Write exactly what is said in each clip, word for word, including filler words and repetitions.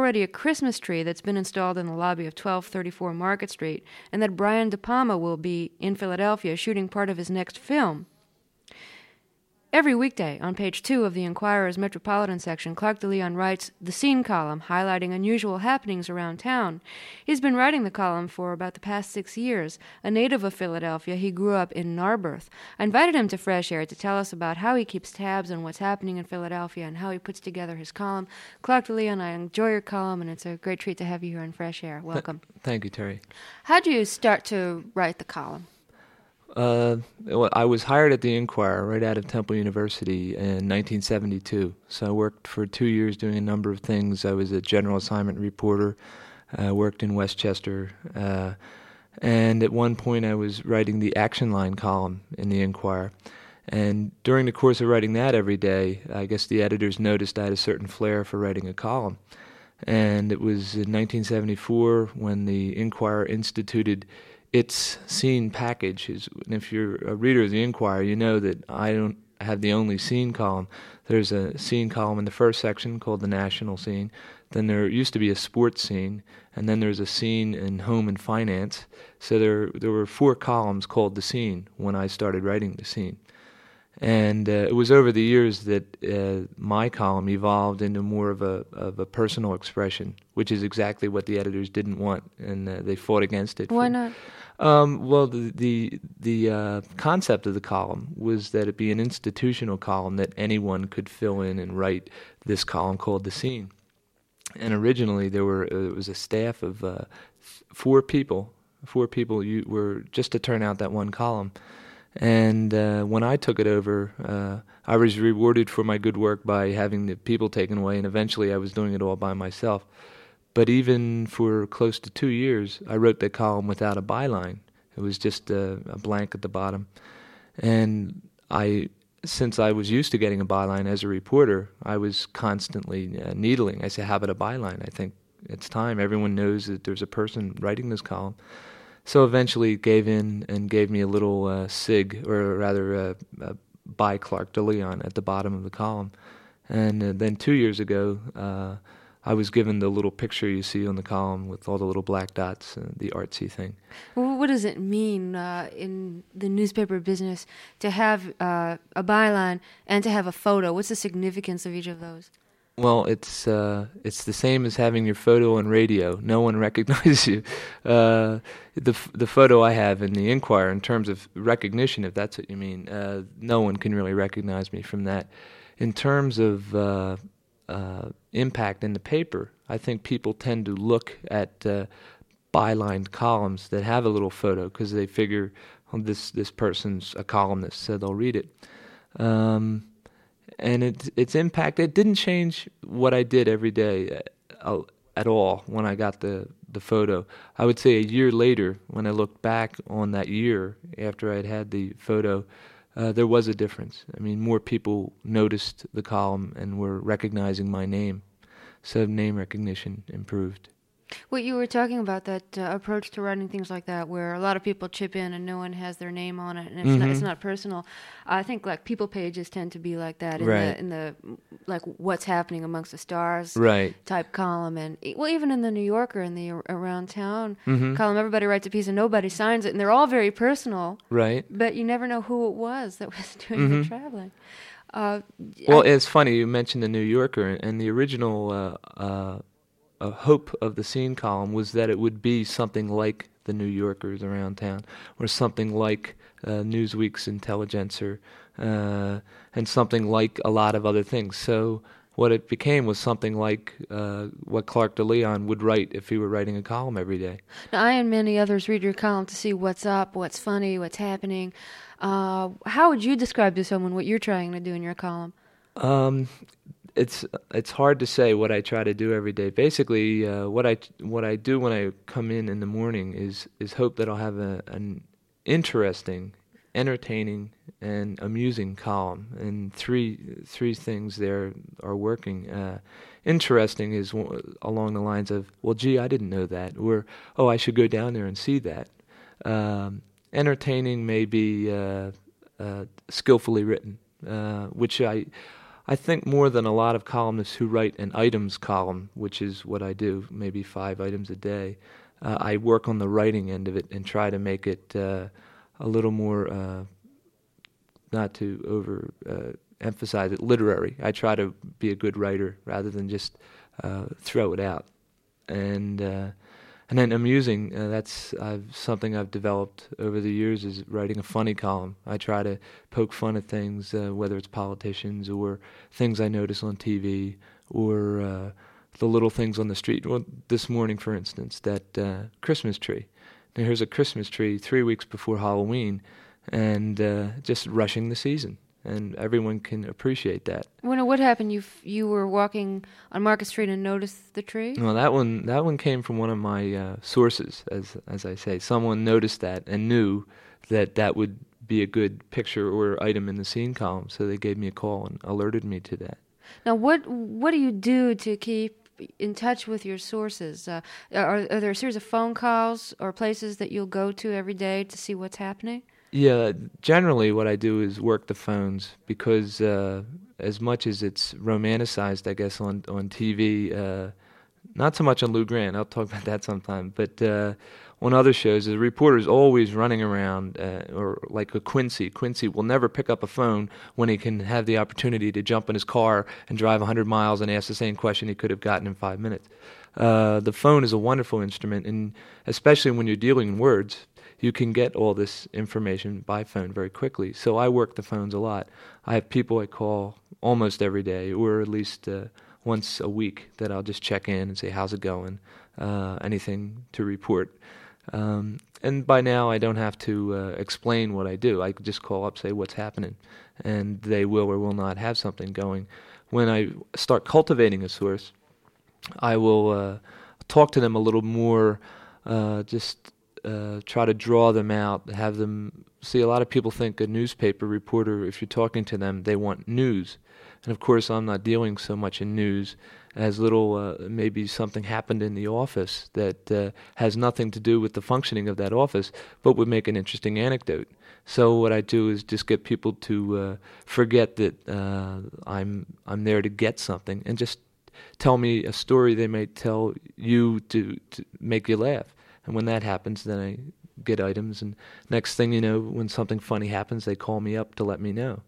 already a Christmas tree that's been installed in the lobby of twelve thirty-four Market Street, and that Brian De Palma will be in Philadelphia shooting part of his next film. Every weekday, on page two of the Enquirer's Metropolitan section, Clark DeLeon writes the Scene column, highlighting unusual happenings around town. He's been writing the column for about the past six years. A native of Philadelphia, he grew up in Narberth. I invited him to Fresh Air to tell us about how he keeps tabs on what's happening in Philadelphia and how he puts together his column. Clark DeLeon, I enjoy your column, and it's a great treat to have you here on Fresh Air. Welcome. Th- thank you, Terry. How did you start to write the column? Uh, well, I was hired at the Enquirer right out of Temple University in nineteen seventy-two. So I worked for two years doing a number of things. I was a general assignment reporter. I uh, worked in Westchester. Uh, and at one point I was writing the Action Line column in the Enquirer. And during the course of writing that every day, I guess the editors noticed I had a certain flair for writing a column. And it was in nineteen seventy-four when the Enquirer instituted its scene package. Is, and if you're a reader of the Enquirer, you know that I don't have the only scene column. There's a scene column in the first section called the National Scene. Then there used to be a sports scene, and then there's a scene in home and finance. So there there were four columns called the Scene when I started writing the Scene. And uh, it was over the years that uh, my column evolved into more of a of a personal expression, which is exactly what the editors didn't want, and uh, they fought against it. Why for, not? Um, well, the the, the uh, concept of the column was that it be an institutional column that anyone could fill in and write this column called The Scene. And originally there were uh, it was a staff of uh, four people. Four people you were just to turn out that one column. And uh, when I took it over, uh, I was rewarded for my good work by having the people taken away, and eventually I was doing it all by myself. But even for close to two years, I wrote that column without a byline. It was just a, a blank at the bottom. And I, since I was used to getting a byline as a reporter, I was constantly uh, needling. I said, how about a byline? I think it's time. Everyone knows that there's a person writing this column. So eventually gave in and gave me a little uh, sig, or rather uh, uh, by Clark DeLeon at the bottom of the column. And uh, then two years ago, uh, I was given the little picture you see on the column with all the little black dots, uh, the artsy thing. Well, what does it mean uh, in the newspaper business to have uh, a byline and to have a photo? What's the significance of each of those? Well, it's uh, it's the same as having your photo on radio. No one recognizes you. Uh, the f- the photo I have in the Enquirer, in terms of recognition, if that's what you mean, uh, no one can really recognize me from that. In terms of uh, uh, impact in the paper, I think people tend to look at uh, bylined columns that have a little photo because they figure, oh, this this person's a columnist, so they'll read it. Um, And it, its impact, it didn't change what I did every day uh, at all when I got the, the photo. I would say a year later, when I looked back on that year after I'd had the photo, uh, there was a difference. I mean, more people noticed the column and were recognizing my name. So name recognition improved. Well, you were talking about that uh, approach to writing things like that, where a lot of people chip in and no one has their name on it, and it's, mm-hmm. not, it's not personal. I think like people pages tend to be like that in right. the in the like what's happening amongst the stars right. type column, and well, even in the New Yorker in the around town mm-hmm. column, everybody writes a piece and nobody signs it, and they're all very personal. Right. But you never know who it was that was doing mm-hmm. the traveling. Uh, well, I, it's funny you mentioned the New Yorker, and the original. Uh, uh, A hope of the Scene column was that it would be something like the New Yorkers around town, or something like uh, Newsweek's Intelligencer, uh, and something like a lot of other things. So what it became was something like uh, what Clark DeLeon would write if he were writing a column every day. Now, I and many others read your column to see what's up, what's funny, what's happening. Uh, how would you describe to someone what you're trying to do in your column? Um, It's it's hard to say what I try to do every day. Basically, uh, what I what I do when I come in in the morning is is hope that I'll have a, an interesting, entertaining, and amusing column. And three three things there are working. Uh, interesting is w- along the lines of, well, gee, I didn't know that, or oh, I should go down there and see that. Um, entertaining may be uh, uh, skillfully written, uh, which I. I think more than a lot of columnists who write an items column, which is what I do, maybe five items a day, uh, I work on the writing end of it and try to make it uh, a little more, uh, not to over uh, emphasize it, literary. I try to be a good writer rather than just uh, throw it out. And uh, and then amusing, uh, that's I've, something I've developed over the years is writing a funny column. I try to poke fun at things, uh, whether it's politicians or things I notice on T V or uh, the little things on the street. Well, this morning, for instance, that uh, Christmas tree. Now, here's a Christmas tree three weeks before Halloween and uh, just rushing the season. And everyone can appreciate that. When what happened? You f- you were walking on Market Street and noticed the tree? Well, that one that one came from one of my uh, sources, as as I say. Someone noticed that and knew that that would be a good picture or item in the scene column, so they gave me a call and alerted me to that. Now, what what do you do to keep in touch with your sources? Uh, are, are there a series of phone calls or places that you'll go to every day to see what's happening? Yeah, generally what I do is work the phones because uh, as much as it's romanticized, I guess, on, on T V, uh, not so much on Lou Grant, I'll talk about that sometime, but uh, on other shows, the reporter's always running around, uh, or like a Quincy. Quincy will never pick up a phone when he can have the opportunity to jump in his car and drive one hundred miles and ask the same question he could have gotten in five minutes. Uh, the phone is a wonderful instrument, and especially when you're dealing in words, you can get all this information by phone very quickly. So I work the phones a lot. I have people I call almost every day, or at least uh, once a week, that I'll just check in and say, how's it going? Uh, anything to report? Um, and by now I don't have to uh, explain what I do. I can just call up, say what's happening, and they will or will not have something going. When I start cultivating a source, I will uh, talk to them a little more, uh, just Uh, try to draw them out, have them see. A lot of people think a newspaper reporter, if you're talking to them, they want news. And of course, I'm not dealing so much in news as little, uh, maybe something happened in the office that uh, has nothing to do with the functioning of that office, but would make an interesting anecdote. So what I do is just get people to uh, forget that uh, I'm I'm there to get something and just tell me a story they may tell you to, to make you laugh. And when that happens, then I get items. And next thing you know, when something funny happens, they call me up to let me know.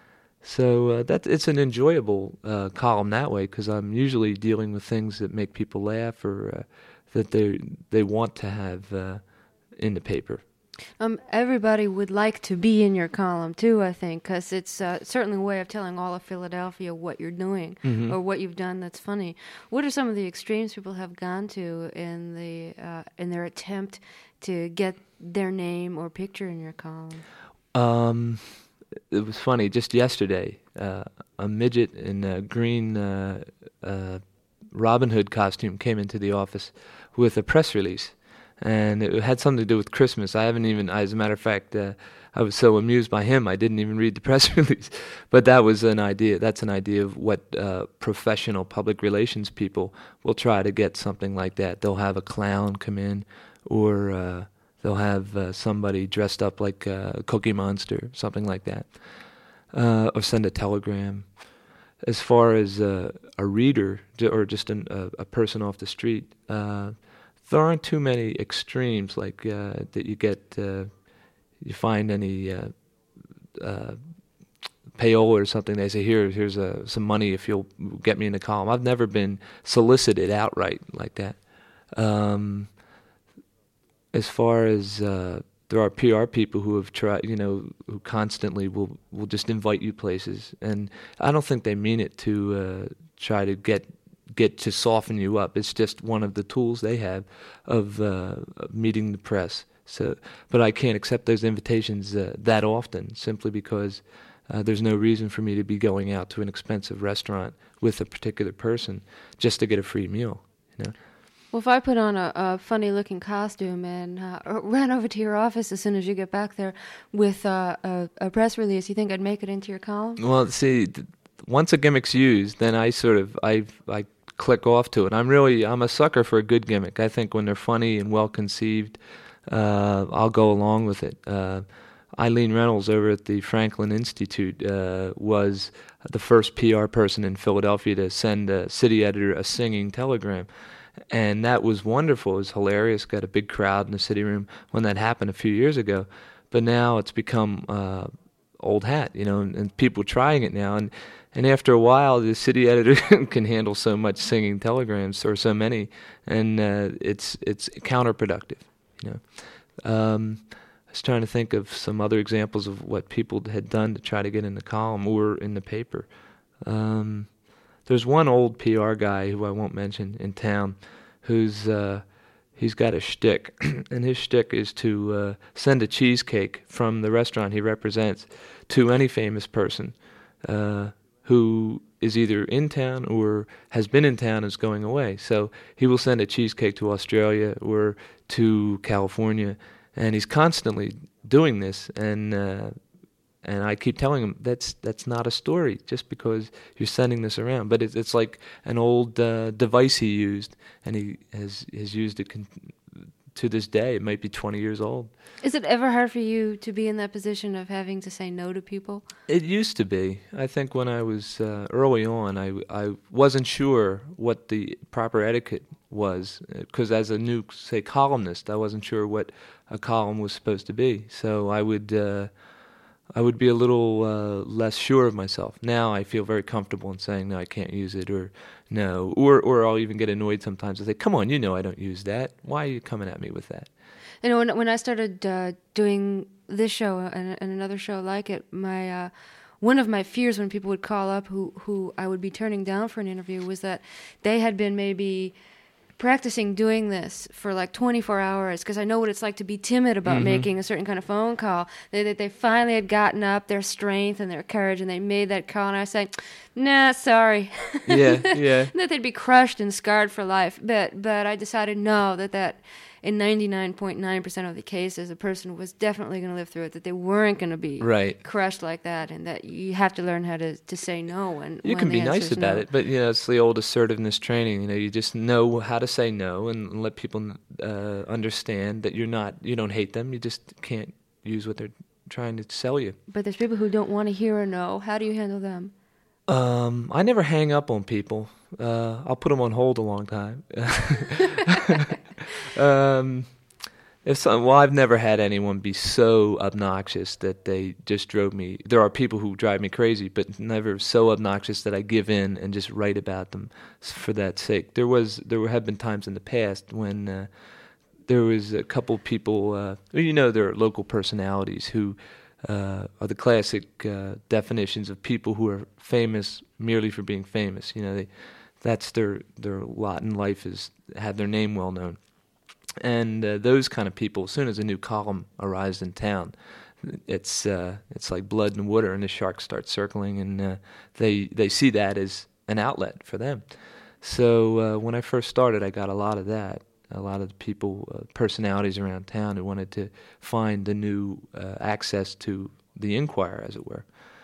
So uh, that it's an enjoyable uh, column that way, because I'm usually dealing with things that make people laugh or uh, that they they want to have uh, in the paper. Um, everybody would like to be in your column too, I think, because it's uh, certainly a way of telling all of Philadelphia what you're doing mm-hmm. or what you've done that's funny. What are some of the extremes people have gone to in the uh, in their attempt to get their name or picture in your column? Um, it was funny. Just yesterday, uh, a midget in a green uh, uh, Robin Hood costume came into the office with a press release. And it had something to do with Christmas. I haven't even, as a matter of fact, uh, I was so amused by him, I didn't even read the press release. But that was an idea. That's an idea of what uh, professional public relations people will try to get something like that. They'll have a clown come in, or uh, they'll have uh, somebody dressed up like uh, Cookie Monster, something like that, uh, or send a telegram. As far as uh, a reader, or just an, a, a person off the street, uh, there aren't too many extremes like uh, that you get, uh, you find any uh, uh, payola or something. They say, here, here's uh, some money if you'll get me in the column. I've never been solicited outright like that. Um, as far as uh, there are P R people who have tried, you know, who constantly will, will just invite you places. And I don't think they mean it to uh, try to get get to soften you up. It's just one of the tools they have of, uh, of meeting the press. So, but I can't accept those invitations uh, that often, simply because uh, there's no reason for me to be going out to an expensive restaurant with a particular person just to get a free meal. You know. Well, if I put on a, a funny-looking costume and uh, ran over to your office as soon as you get back there with uh, a, a press release, you think I'd make it into your column? Well, see, th- once a gimmick's used, then I sort of I I. click off to it. I'm really, I'm a sucker for a good gimmick. I think when they're funny and well conceived, uh, I'll go along with it. Uh, Eileen Reynolds over at the Franklin Institute uh, was the first P R person in Philadelphia to send a city editor a singing telegram. And that was wonderful. It was hilarious. Got a big crowd in the city room when that happened a few years ago. But now it's become uh, old hat, you know, and, and people trying it now. And, and after a while, the city editor can handle so much singing telegrams, or so many, and uh, it's it's counterproductive, you know. Um, I was trying to think of some other examples of what people had done to try to get in the column or in the paper. Um, there's one old P R guy who I won't mention in town, who's uh, he's got a shtick, and his shtick is to uh, send a cheesecake from the restaurant he represents to any famous person uh, who is either in town or has been in town and is going away. So he will send a cheesecake to Australia or to California, and he's constantly doing this. And uh, and I keep telling him that's that's not a story just because you're sending this around. But it's it's like an old uh, device he used, and he has has used it con- to this day. It might be twenty years old. Is it ever hard for you to be in that position of having to say no to people? It used to be. I think when I was uh, early on, I, I wasn't sure what the proper etiquette was, because as a new, say, columnist, I wasn't sure what a column was supposed to be. So I would uh, I would be a little uh, less sure of myself. Now I feel very comfortable in saying, no, I can't use it, or no, or or I'll even get annoyed sometimes. I say, come on, you know I don't use that. Why are you coming at me with that? You know, when when I started uh, doing this show and, and another show like it, my uh, one of my fears when people would call up who, who I would be turning down for an interview was that they had been maybe practicing doing this for like twenty-four hours, because I know what it's like to be timid about mm-hmm. making a certain kind of phone call. They, they they finally had gotten up their strength and their courage, and they made that call, and I say, nah, sorry. Yeah, yeah. That they'd be crushed and scarred for life. But but I decided no, that that in ninety-nine point nine percent of the cases, a person was definitely going to live through it, that they weren't going to be right. crushed like that, and that you have to learn how to, to say no. When, you when can be nice about no. it, but you know, it's the old assertiveness training. You know, you just know how to say no and let people uh, understand that you're not, you don't hate them. You just can't use what they're trying to sell you. But there's people who don't want to hear a no. How do you handle them? Um, I never hang up on people. Uh, I'll put them on hold a long time. um, if some, well, I've never had anyone be so obnoxious that they just drove me. There are people who drive me crazy, but never so obnoxious that I give in and just write about them for that sake. There was, there have been times in the past when uh, there was a couple people. Uh, you know, there are local personalities who uh, are the classic uh, definitions of people who are famous merely for being famous. You know, they. That's their, their lot in life, is have their name well known. And uh, those kind of people, as soon as a new column arrives in town, it's uh, it's like blood and water, and the sharks start circling, and uh, they they see that as an outlet for them. So uh, when I first started, I got a lot of that, a lot of the people, uh, personalities around town who wanted to find a new uh, access to the Inquirer, as it were.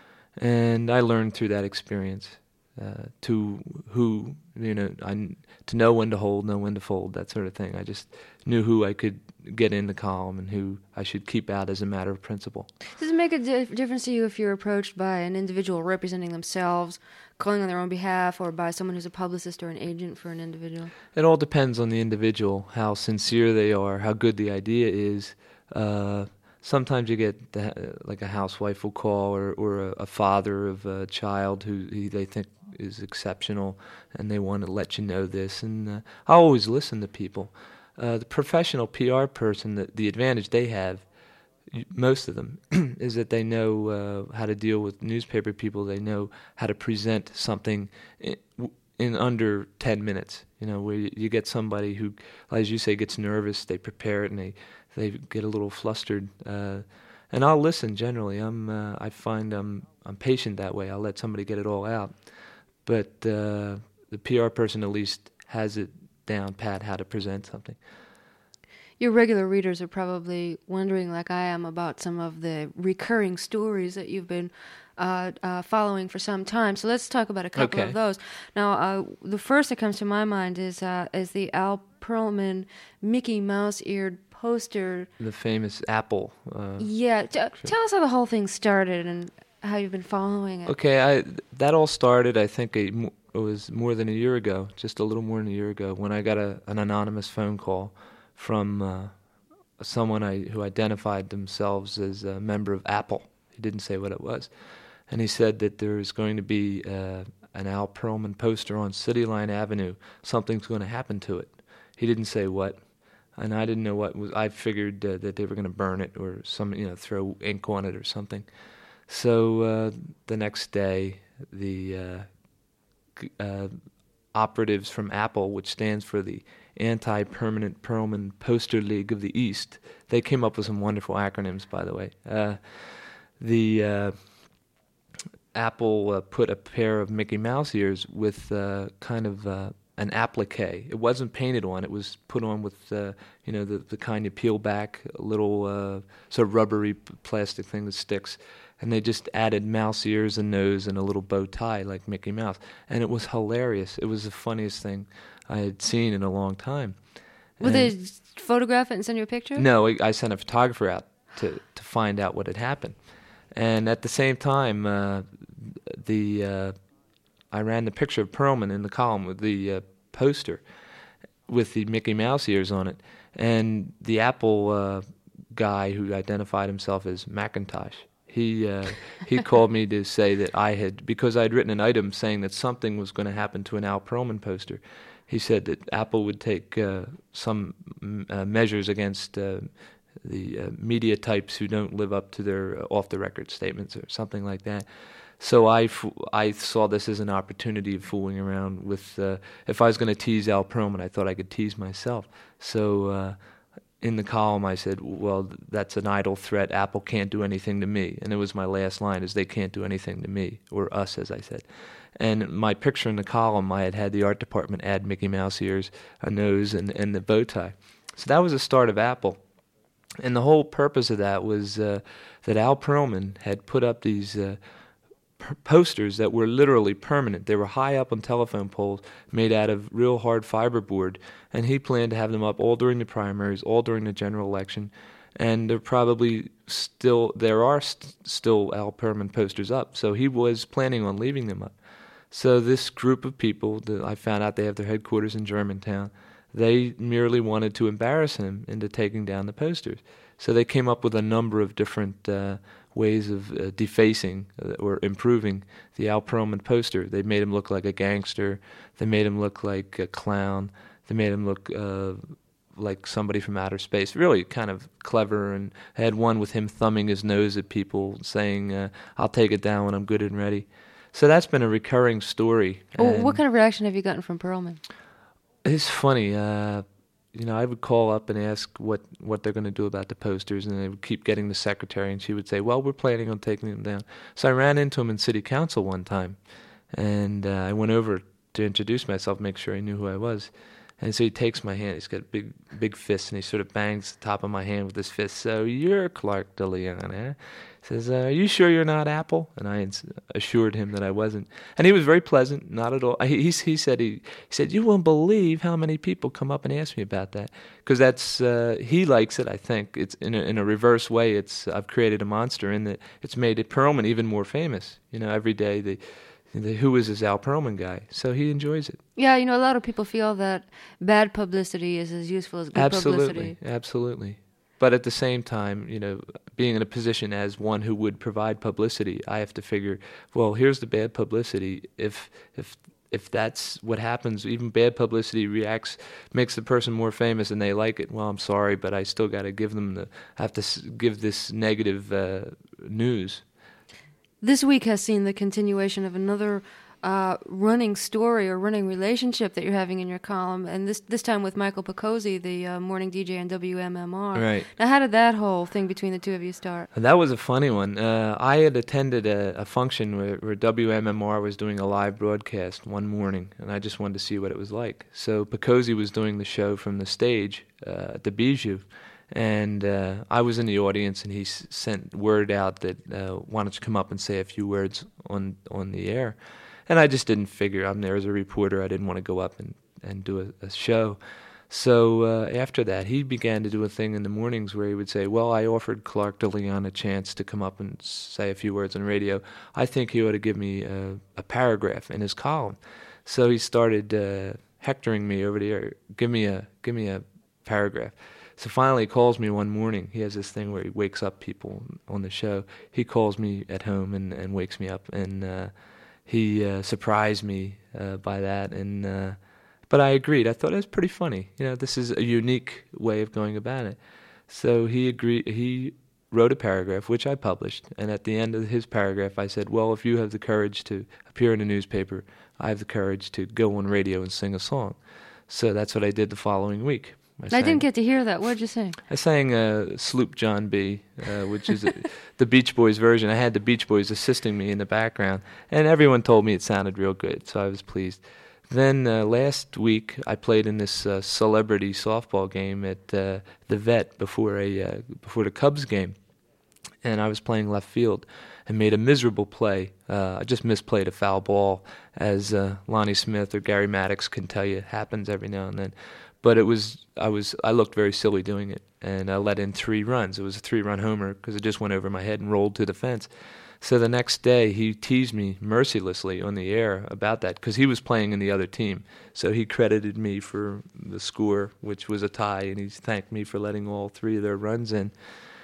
And I learned through that experience. Uh, to who, you know, I, to know when to hold, know when to fold, that sort of thing. I just knew who I could get in the column and who I should keep out as a matter of principle. Does it make a di- difference to you if you're approached by an individual representing themselves, calling on their own behalf, or by someone who's a publicist or an agent for an individual? It all depends on the individual, how sincere they are, how good the idea is. Uh, Sometimes you get the, uh, like a housewife will call, or, or a, a father of a child who he, they think is exceptional, and they want to let you know this. And uh, I always listen to people. Uh, the professional P R person, the, the advantage they have, most of them, is that they know uh, how to deal with newspaper people. They know how to present something in, in under ten minutes. You know, where you, you get somebody who, as you say, gets nervous, they prepare it, and they they get a little flustered, uh, and I'll listen. Generally, I'm. Uh, I find I'm. I'm patient that way. I'll let somebody get it all out, but uh, the P R person at least has it down pat how to present something. Your regular readers are probably wondering, like I am, about some of the recurring stories that you've been uh, uh, following for some time. So let's talk about a couple okay. of those. Now, uh, the first that comes to my mind is uh, is the Al Pearlman Mickey Mouse-eared poster. The famous Apple. Uh, yeah, t- tell us how the whole thing started and how you've been following it. Okay, I that all started, I think, a, it was more than a year ago, just a little more than a year ago, when I got a, an anonymous phone call from uh, someone I, who identified themselves as a member of Apple. He didn't say what it was. And he said that there is going to be uh, an Al Pearlman poster on City Line Avenue. Something's going to happen to it. He didn't say what. And I didn't know what was. I figured uh, that they were going to burn it or some, you know, throw ink on it or something. So uh, the next day, the uh, uh, operatives from Apple, which stands for the Anti-Permanent Pearlman Poster League of the East, they came up with some wonderful acronyms, by the way. Uh, the uh, Apple uh, put a pair of Mickey Mouse ears with uh, kind of uh, an applique. It wasn't painted on. It was put on with, uh, you know, the, the kind you peel back, a little uh, sort of rubbery p- plastic thing that sticks. And they just added mouse ears and nose and a little bow tie like Mickey Mouse. And it was hilarious. It was the funniest thing I had seen in a long time. Would they photograph it and send you a picture? No, I, I sent a photographer out to, to find out what had happened. And at the same time, uh, the uh, I ran the picture of Pearlman in the column with the uh, poster with the Mickey Mouse ears on it. And the Apple uh, guy who identified himself as Macintosh, he uh, he called me to say that I had, because I had written an item saying that something was going to happen to an Al Pearlman poster. He said that Apple would take uh, some uh, measures against uh, the uh, media types who don't live up to their uh, off-the-record statements or something like that. So I, f- I saw this as an opportunity of fooling around with, uh, if I was going to tease Al Pearlman, I thought I could tease myself. So uh, in the column I said, well, that's an idle threat. Apple can't do anything to me. And it was my last line, is they can't do anything to me, or us, as I said. And my picture in the column, I had had the art department add Mickey Mouse ears, a nose, and, and the bow tie. So that was the start of Apple. And the whole purpose of that was uh, that Al Pearlman had put up these uh, p- posters that were literally permanent. They were high up on telephone poles made out of real hard fiberboard, and he planned to have them up all during the primaries, all during the general election. And there probably still, there are st- still Al Pearlman posters up, so he was planning on leaving them up. So this group of people, that I found out they have their headquarters in Germantown, they merely wanted to embarrass him into taking down the posters. So they came up with a number of different uh, ways of uh, defacing uh, or improving the Al Pearlman poster. They made him look like a gangster. They made him look like a clown. They made him look uh, like somebody from outer space. Really kind of clever. And I had one with him thumbing his nose at people, saying, uh, "I'll take it down when I'm good and ready." So that's been a recurring story. Well, what kind of reaction have you gotten from Pearlman? It's funny. Uh, you know, I would call up and ask what, what they're going to do about the posters, and they would keep getting the secretary, and she would say, well, we're planning on taking them down. So I ran into him in city council one time, and uh, I went over to introduce myself, make sure he knew who I was. And so he takes my hand. He's got big big fists, and he sort of bangs the top of my hand with his fist. So you're Clark DeLeon, eh? Says, uh, are you sure you're not Apple? And I ins- assured him that I wasn't. And he was very pleasant, not at all. He, he, he said, he, he said, you won't believe how many people come up and ask me about that. Because that's, uh, he likes it, I think. It's in a, in a reverse way. It's, I've created a monster in that it's made it Pearlman even more famous. You know, every day the, the who is this Al Pearlman guy? So he enjoys it. Yeah, you know, a lot of people feel that bad publicity is as useful as good absolutely, publicity. Absolutely, absolutely. But at the same time, you know, being in a position as one who would provide publicity, I have to figure, well, here's the bad publicity. If if if that's what happens, even bad publicity reacts, makes the person more famous, and they like it. Well, I'm sorry, but I still got to give them the. I have to s- give this negative uh, news. This week has seen the continuation of another uh, running story or running relationship that you're having in your column, and this this time with Michael Picozzi, the uh, morning D J on W M M R. Right. Now, how did that whole thing between the two of you start? That was a funny one. Uh, I had attended a, a function where, where W M M R was doing a live broadcast one morning, and I just wanted to see what it was like. So Picozzi was doing the show from the stage uh, at the Bijou, and uh, I was in the audience, and he s- sent word out that, uh, why don't you come up and say a few words on, on the air. And I just didn't figure, I'm there as a reporter, I didn't want to go up and, and do a, a show. So uh, after that, he began to do a thing in the mornings where he would say, well, I offered Clark DeLeon a chance to come up and say a few words on radio. I think he ought to give me a, a paragraph in his column. So he started uh, hectoring me over the air, give me a give me a paragraph. So finally he calls me one morning. He has this thing where he wakes up people on the show. He calls me at home and, and wakes me up, and uh, he uh, surprised me uh, by that. And uh, but I agreed. I thought it was pretty funny. You know, this is a unique way of going about it. So he agreed. He wrote a paragraph, which I published. And at the end of his paragraph, I said, well, if you have the courage to appear in a newspaper, I have the courage to go on radio and sing a song. So that's what I did the following week. I, I sang, didn't get to hear that. What did you sing? I sang uh, Sloop John B., uh, which is a, the Beach Boys version. I had the Beach Boys assisting me in the background, and everyone told me it sounded real good, so I was pleased. Then uh, last week, I played in this uh, celebrity softball game at uh, the Vet before a uh, before the Cubs game, and I was playing left field and made a miserable play. Uh, I just misplayed a foul ball, as uh, Lonnie Smith or Gary Maddox can tell you. It happens every now and then. But it was I was I looked very silly doing it, and I let in three runs. It was a three-run homer because it just went over my head and rolled to the fence. So the next day, he teased me mercilessly on the air about that because he was playing in the other team. So he credited me for the score, which was a tie, and he thanked me for letting all three of their runs in.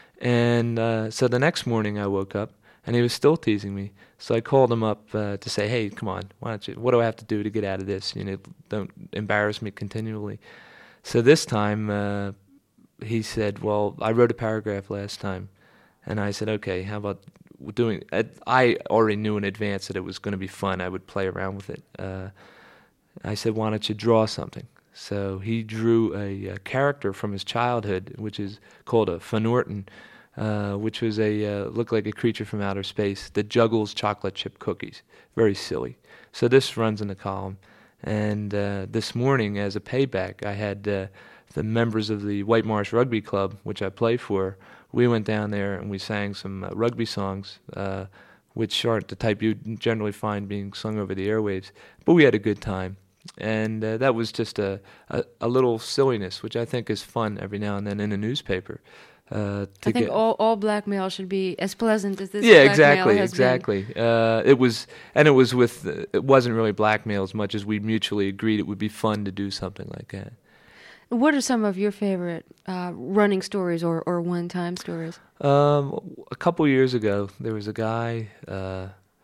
And uh, so the next morning, I woke up, and he was still teasing me. So I called him up uh, to say, "Hey, come on, why don't you? What do I have to do to get out of this? You know, don't embarrass me continually." So this time, uh, he said, "Well, I wrote a paragraph last time," and I said, "Okay, how about doing?" I already knew in advance that it was going to be fun. I would play around with it. Uh, I said, "Why don't you draw something?" So he drew a, a character from his childhood, which is called a Phanorton, uh, which was a uh, looked like a creature from outer space that juggles chocolate chip cookies. Very silly. So this runs in the column. And uh, this morning, as a payback, I had uh, the members of the White Marsh Rugby Club, which I play for. We went down there and we sang some uh, rugby songs, uh, which aren't the type you generally find being sung over the airwaves. But we had a good time. And uh, that was just a, a, a little silliness, which I think is fun every now and then in a newspaper. Uh, to I think get all, all blackmail should be as pleasant as this. Yeah, blackmail exactly, has exactly. Uh, it was, and it was with. Uh, it wasn't really blackmail as much as we mutually agreed it would be fun to do something like that. been. What are some of your favorite uh, running stories or, or one-time stories? Um, a couple years ago, there was a guy. Uh,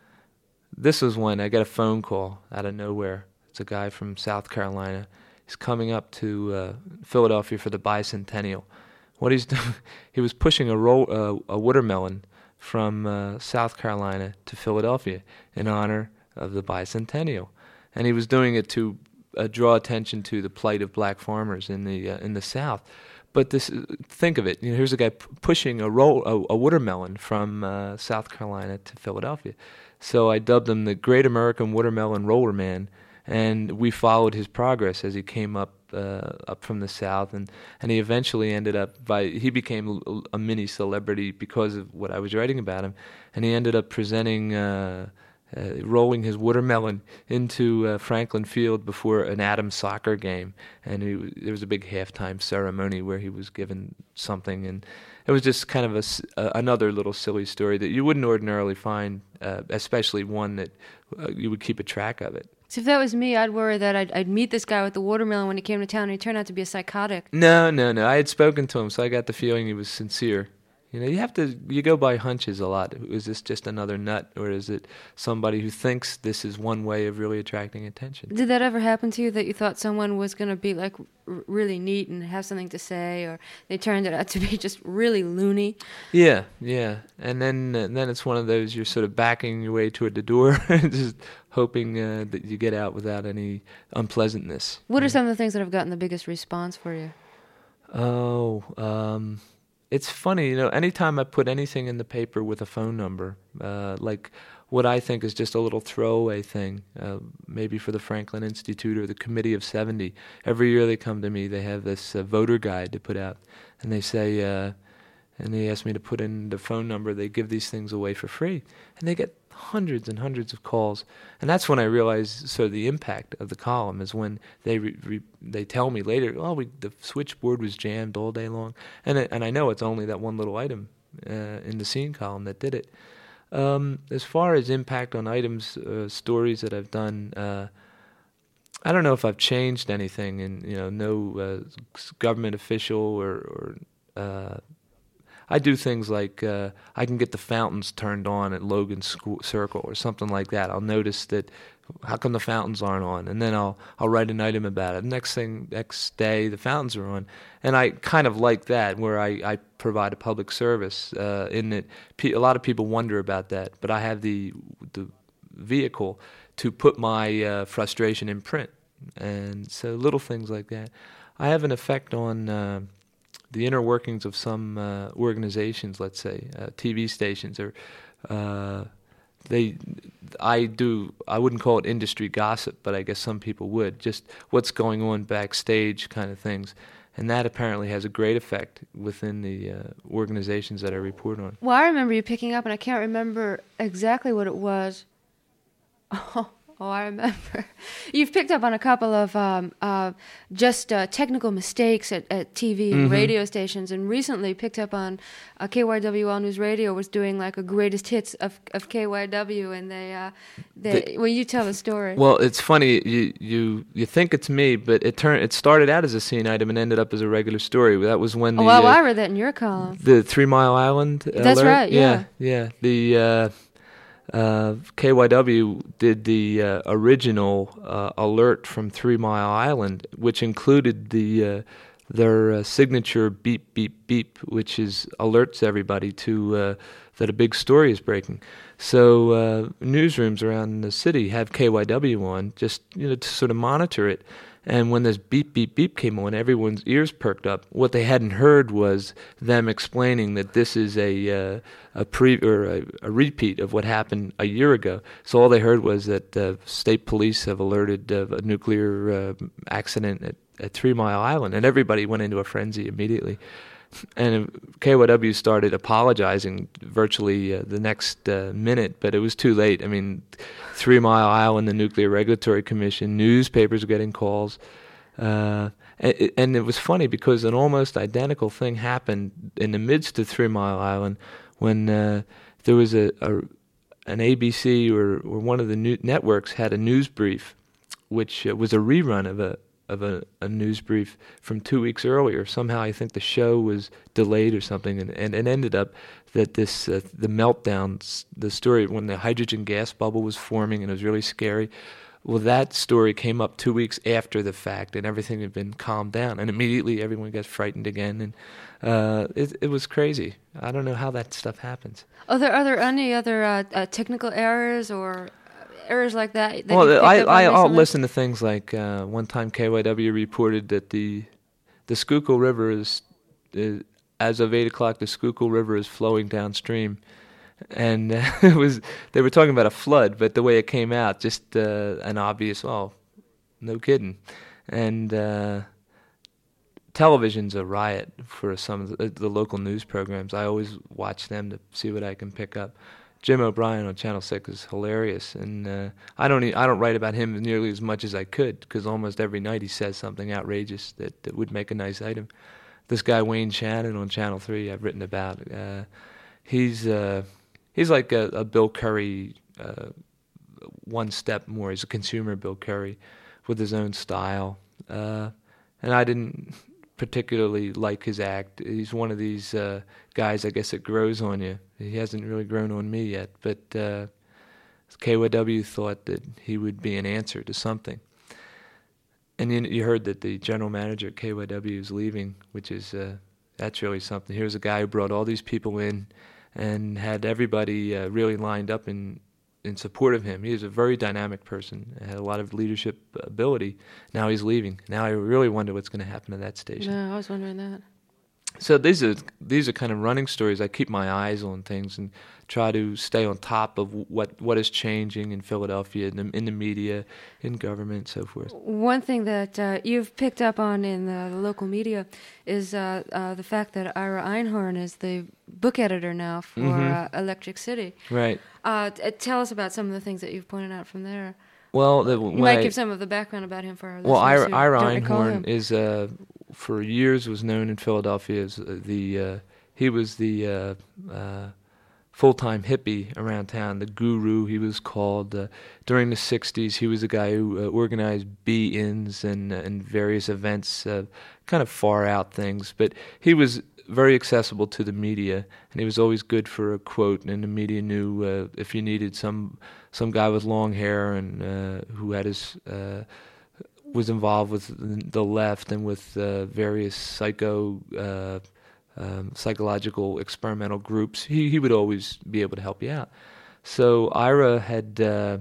this was when I got a phone call out of nowhere. It's a guy from South Carolina. He's coming up to uh, Philadelphia for the bicentennial. What he's doing, he was pushing a, roll, uh, a watermelon from uh, South Carolina to Philadelphia in honor of the bicentennial, and he was doing it to uh, draw attention to the plight of black farmers in the uh, in the South. But this, think of it. You know, here's a guy p- pushing a roll, a, a watermelon from uh, South Carolina to Philadelphia. So I dubbed him the Great American Watermelon Roller Man, and we followed his progress as he came up. Uh, up from the South, and, and he eventually ended up by he became a, a mini celebrity because of what I was writing about him, and he ended up presenting uh, uh, rolling his watermelon into uh, Franklin Field before an Adams soccer game, and he, there was a big halftime ceremony where he was given something, and it was just kind of a, uh, another little silly story that you wouldn't ordinarily find, uh, especially one that uh, you would keep a track of it. So if that was me, I'd worry that I'd, I'd meet this guy with the watermelon when he came to town, and he turned out to be a psychotic. No, no, no. I had spoken to him, so I got the feeling he was sincere. You know, you have to, you go by hunches a lot. Is this just another nut, or is it somebody who thinks this is one way of really attracting attention? Did that ever happen to you, that you thought someone was going to be like r- really neat and have something to say, or they turned it out to be just really loony? Yeah, yeah. And then uh, then it's one of those, you're sort of backing your way toward the door, just hoping uh, that you get out without any unpleasantness. What are some of the things that have gotten the biggest response for you? Oh, um... It's funny, you know, anytime I put anything in the paper with a phone number, uh, like what I think is just a little throwaway thing, uh, maybe for the Franklin Institute or the Committee of seventy, every year they come to me, they have this uh, voter guide to put out, and they say, uh, and they ask me to put in the phone number, they give these things away for free, and they get hundreds and hundreds of calls, and that's when I realized sort of the impact of the column is when they re, re, they tell me later, oh, we, the switchboard was jammed all day long, and it, and I know it's only that one little item uh, in the scene column that did it. Um, as far as impact on items, uh, stories that I've done, uh, I don't know if I've changed anything, and you know, no uh, government official or. or uh, I do things like uh, I can get the fountains turned on at Logan School Circle or something like that. I'll notice that how come the fountains aren't on, and then I'll I'll write an item about it. Next thing, next day, the fountains are on, and I kind of like that where I, I provide a public service. Uh, in that, a lot of people wonder about that, but I have the the vehicle to put my uh, frustration in print, and so little things like that. I have an effect on. Uh, the inner workings of some uh, organizations, let's say, uh, T V stations, or uh, they, I do, I wouldn't call it industry gossip, but I guess some people would, just what's going on backstage kind of things. And that apparently has a great effect within the uh, organizations that I report on. Well, I remember you picking up, and I can't remember exactly what it was. Oh. Oh, I remember. You've picked up on a couple of um, uh, just uh, technical mistakes at, at T V and mm-hmm. radio stations, and recently picked up on uh, K Y W All News Radio was doing like a greatest hits of, of K Y W, and they, uh, they, the, well, you tell the story. Well, it's funny. You you you think it's me, but it turned. It started out as a scene item and ended up as a regular story. That was when the. Oh, well, uh, I read that in your column. The Three Mile Island. That's alert? right. Yeah. Yeah. Yeah. The. Uh, Uh, K Y W did the uh, original uh, alert from Three Mile Island, which included the uh, their uh, signature beep beep beep, which is alerts everybody to uh, that a big story is breaking. So uh, newsrooms around the city have K Y W on, just you know to sort of monitor it. And when this beep, beep, beep came on, everyone's ears perked up. What they hadn't heard was them explaining that this is a uh, a pre or a, a repeat of what happened a year ago. So all they heard was that uh, state police have alerted of a nuclear uh, accident at, at Three Mile Island, and everybody went into a frenzy immediately. And K Y W started apologizing virtually uh, the next uh, minute, but it was too late. I mean, Three Mile Island, the Nuclear Regulatory Commission, newspapers were getting calls. Uh, and, and it was funny because an almost identical thing happened in the midst of Three Mile Island when uh, there was a, a an A B C or, or one of the new networks had a news brief, which uh, was a rerun of a of a, a news brief from two weeks earlier. Somehow I think the show was delayed or something, and, and it ended up that this uh, the meltdown, the story when the hydrogen gas bubble was forming and it was really scary. Well, that story came up two weeks after the fact, and everything had been calmed down, and immediately everyone got frightened again, and uh, it, it was crazy. I don't know how that stuff happens. Are there, are there any other uh, uh, technical errors or errors like that? that well, I, I, I'll recently? listen to things like uh, one time K Y W reported that the the Schuylkill River is, is as of eight o'clock, the Schuylkill River is flowing downstream. And uh, it was they were talking about a flood, but the way it came out, just uh, an obvious, oh, no kidding. And uh, television's a riot for some of the, the local news programs. I always watch them to see what I can pick up. Jim O'Brien on Channel six is hilarious, and uh, I don't e- I don't write about him nearly as much as I could, because almost every night he says something outrageous that, that would make a nice item. This guy Wayne Shannon on Channel three I've written about. Uh, he's uh, he's like a, a Bill Curry, uh, one step more. He's a consumer Bill Curry with his own style, uh, and I didn't particularly like his act. He's one of these uh, guys, I guess, that grows on you. He hasn't really grown on me yet, but uh, K Y W thought that he would be an answer to something. And you, you heard that the general manager at K Y W is leaving, which is, uh, that's really something. Here's a guy who brought all these people in and had everybody uh, really lined up in in support of him. He was a very dynamic person, had a lot of leadership ability. Now he's leaving. Now I really wonder what's going to happen to that station. No, I was wondering that. So these are these are kind of running stories. I keep my eyes on things and try to stay on top of what, what is changing in Philadelphia, in the, in the media, in government, so forth. One thing that uh, you've picked up on in the, the local media is uh, uh, the fact that Ira Einhorn is the book editor now for Mm-hmm. uh, Electric City. Right. Uh, t- tell us about some of the things that you've pointed out from there. Well, the, You when might I, give some of the background about him for our well, listeners Ira, who Ira don't recall Einhorn him. is uh, for years was known in Philadelphia as uh, the uh, he was the uh, uh, full-time hippie around town, the guru he was called. Uh, during the sixties, he was the guy who uh, organized be-ins and, uh, and various events, uh, kind of far-out things. But he was very accessible to the media, and he was always good for a quote, and the media knew uh, if you needed some some guy with long hair and uh, who had his... Uh, was involved with the left and with uh, various psycho... Uh, Um, psychological experimental groups, he, he would always be able to help you out. So Ira had uh,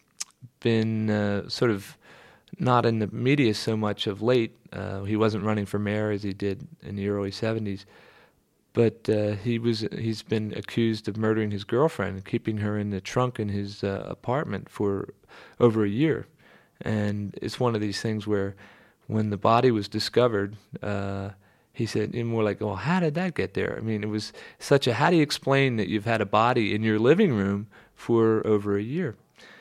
been uh, sort of not in the media so much of late. Uh, he wasn't running for mayor as he did in the early seventies, but uh, he was he's been accused of murdering his girlfriend and keeping her in the trunk in his uh, apartment for over a year. And it's one of these things where when the body was discovered, uh, he said, and we're like, well, how did that get there? I mean, it was such a, how do you explain that you've had a body in your living room for over a year?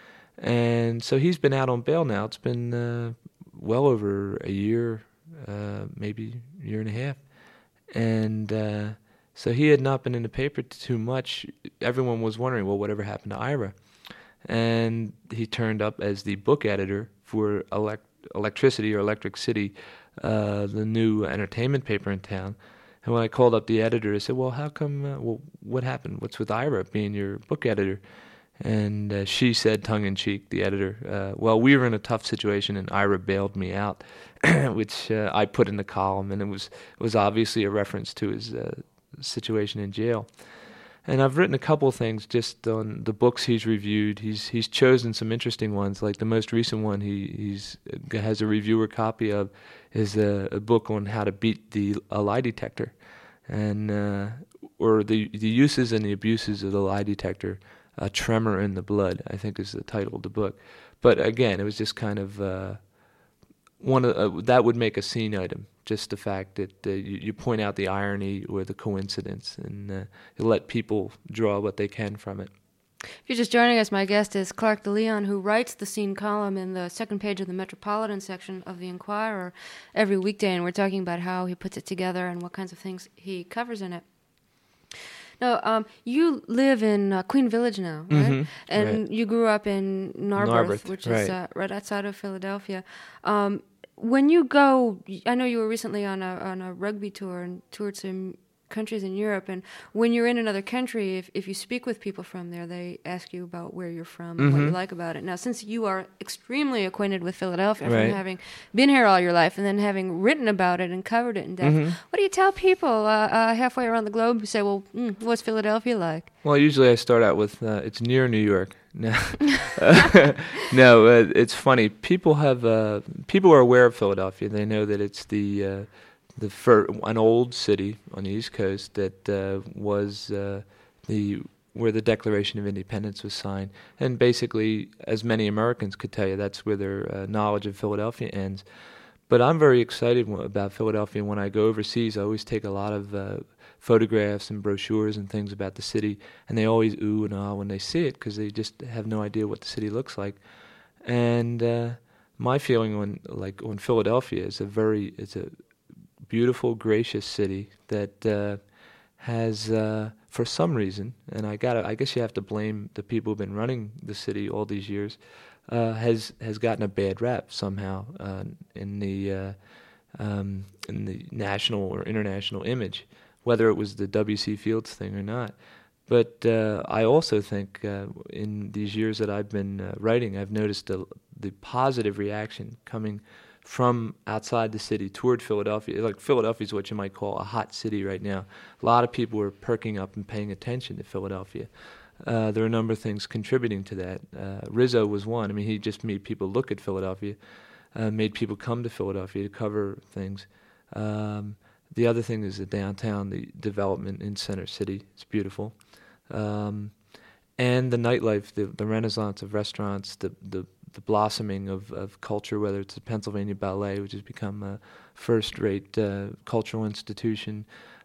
And so he's been out on bail now. It's been uh, well over a year, uh, maybe a year and a half. And uh, so he had not been in the paper too much. Everyone was wondering, well, whatever happened to Ira? And he turned up as the book editor for elect- Electricity or Electric City, Uh, the new entertainment paper in town. And when I called up the editor, I said, well, how come, uh, well, what happened? What's with Ira being your book editor? And uh, she said, tongue-in-cheek, the editor, uh, well, we were in a tough situation and Ira bailed me out, which uh, I put in the column, and it was it was obviously a reference to his uh, situation in jail. And I've written a couple of things just on the books he's reviewed. He's he's chosen some interesting ones. Like the most recent one he he's has a reviewer copy of is a, a book on how to beat the a lie detector, and uh, or the the uses and the abuses of the lie detector. A Tremor in the Blood, I think, is the title of the book. But again, it was just kind of uh, one of uh, that would make a scene item. Just the fact that uh, you, you point out the irony or the coincidence, and uh, you let people draw what they can from it. If you're just joining us, my guest is Clark DeLeon, who writes the scene column in the second page of the Metropolitan section of the Inquirer every weekday, and we're talking about how he puts it together and what kinds of things he covers in it. Now, um, you live in uh, Queen Village now, right? Mm-hmm, and right. you grew up in Narberth, Narberth, which right. is uh, right outside of Philadelphia. Um, when you go, I know you were recently on a on a rugby tour and toured some countries in Europe, and when you're in another country, if, if you speak with people from there, they ask you about where you're from and Mm-hmm. what you like about it. Now, since you are extremely acquainted with Philadelphia Right. from having been here all your life and then having written about it and covered it in depth, Mm-hmm. what do you tell people uh, uh, halfway around the globe who say, well, mm, what's Philadelphia like? Well, usually I start out with uh, it's near New York. No, no, uh, it's funny. People have uh, people are aware of Philadelphia. They know that it's the uh, the fir- an old city on the East Coast that uh, was uh, the where the Declaration of Independence was signed, and basically, as many Americans could tell you, that's where their uh, knowledge of Philadelphia ends. But I'm very excited w- about Philadelphia. When I go overseas, I always take a lot of uh, photographs and brochures and things about the city, and they always ooh and ah when they see it because they just have no idea what the city looks like. And uh, my feeling on like on Philadelphia is a very it's a beautiful, gracious city that uh, has, uh, for some reason, and I got I guess you have to blame the people who've been running the city all these years, uh, has has gotten a bad rap somehow uh, in the uh, um, in the national or international image, whether it was the W C Fields thing or not. But uh, I also think uh, in these years that I've been uh, writing, I've noticed the, the positive reaction coming from outside the city toward Philadelphia. Like Philadelphia is what you might call a hot city right now. A lot of people are perking up and paying attention to Philadelphia. Uh, there are a number of things contributing to that. Uh, Rizzo was one. I mean, he just made people look at Philadelphia, uh, made people come to Philadelphia to cover things. Um, the other thing is the downtown, the development in Center City. It's beautiful. Um, and the nightlife, the, the renaissance of restaurants, the the, the blossoming of, of culture, whether it's the Pennsylvania Ballet, which has become a first-rate uh, cultural institution,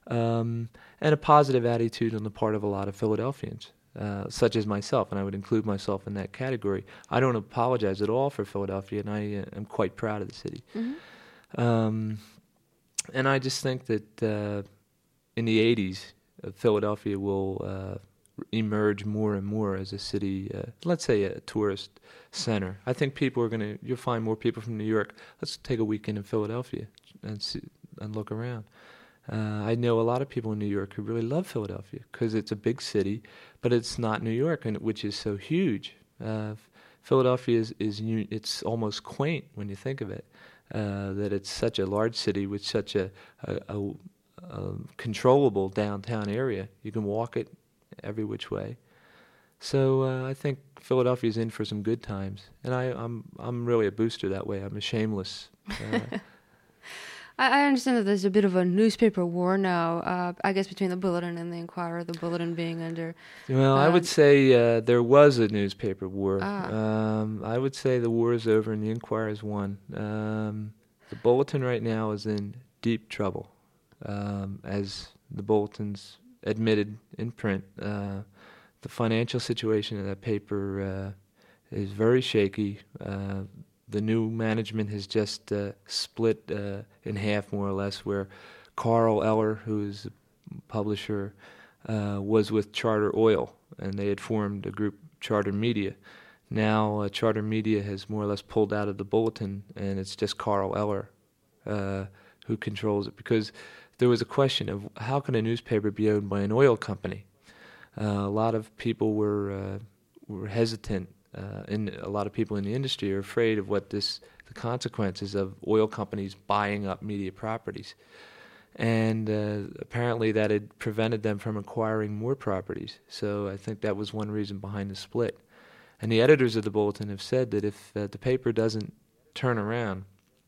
um, and a positive attitude on the part of a lot of Philadelphians, uh, such as myself, and I would include myself in that category. I don't apologize at all for Philadelphia, and I uh, am quite proud of the city. Mm-hmm. Um, and I just think that uh, in the eighties, uh, Philadelphia will uh, emerge more and more as a city, uh, let's say a tourist center. I think people are going to, you'll find more people from New York. Let's take a weekend in Philadelphia and see, and look around. Uh, I know a lot of people in New York who really love Philadelphia because it's a big city, but it's not New York, and which is so huge. Uh, Philadelphia is, is it's almost quaint when you think of it, uh, that it's such a large city with such a, a, a, a controllable downtown area. You can walk it every which way. So uh, I think Philadelphia's in for some good times, and I, I'm I'm really a booster that way. I'm a shameless. Uh, I understand that there's a bit of a newspaper war now, uh, I guess between the Bulletin and the Inquirer, the Bulletin being under... Well, uh, I would say uh, there was a newspaper war. Ah. Um, I would say the war is over and the Inquirer has won. Um, the Bulletin right now is in deep trouble, um, as the Bulletin's admitted in print. Uh, the financial situation of that paper uh, is very shaky. Uh, The new management has just uh, split uh, in half, more or less, where Carl Eller, who is a publisher, uh, was with Charter Oil, and they had formed a group, Charter Media. Now uh, Charter Media has more or less pulled out of the Bulletin, and it's just Carl Eller uh, who controls it, because there was a question of how can a newspaper be owned by an oil company? Uh, a lot of people were uh, were hesitant. Uh, and a lot of people in the industry are afraid of what this, the consequences of oil companies buying up media properties. And uh, apparently that had prevented them from acquiring more properties. So I think that was one reason behind the split. And the editors of the Bulletin have said that if uh, the paper doesn't turn around